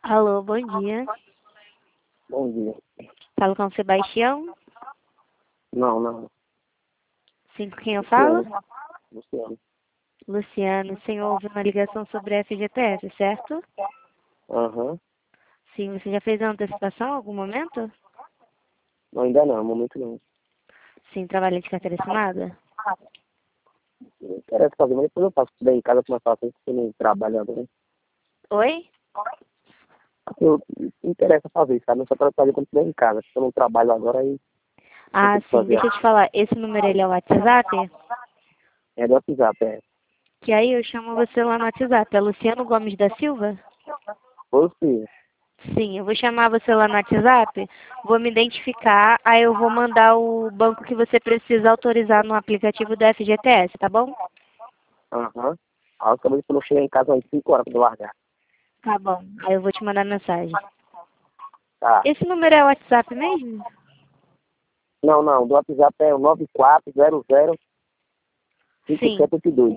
Alô, bom dia. Bom dia. Falo com o Sebastião. Não, não. Sim, com quem eu falo? Luciano. Luciano, o senhor houve uma ligação sobre a FGTS, certo? Aham. Sim, você já fez a antecipação em algum momento? Não, ainda não, no momento não. Sim, trabalha de carteira assinada? Não interessa fazer, mas depois eu faço tudo aí em casa com uma fácil, porque eu não trabalho agora. Oi? Eu não interessa fazer, sabe? Eu só quero fazer quando estiver em casa. Se eu não trabalho agora, aí eu Ah, tenho que sim, fazer. deixa eu te falar. Esse número ele é o WhatsApp? É do WhatsApp, é. Que aí eu chamo você lá no WhatsApp. É Luciano Gomes da Silva? Ou seja, Sim, eu vou chamar você lá no WhatsApp, vou me identificar, aí eu vou mandar o banco que você precisa autorizar no aplicativo do FGTS, tá bom? aham. Aí eu acabei de não chegar em casa às 5 horas pra eu largar. Tá bom. Aí eu vou te mandar mensagem. Tá. Esse número é o WhatsApp mesmo? Não, não, do WhatsApp é o 94005782. Sim.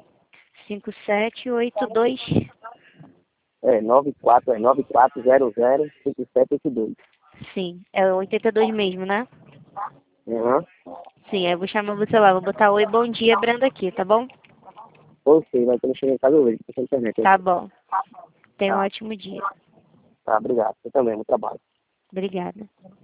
5782. É, 94005782. Sim, é o 82 mesmo, né? Aham. Sim, aí eu vou chamar você lá, vou botar oi, bom dia, Brenda aqui, tá bom? Ou seja, vai ter que chegar em casa hoje, por internet. Tá bom. Tenha um Tá, ótimo dia. tá, obrigado. Você também, bom trabalho. Obrigada.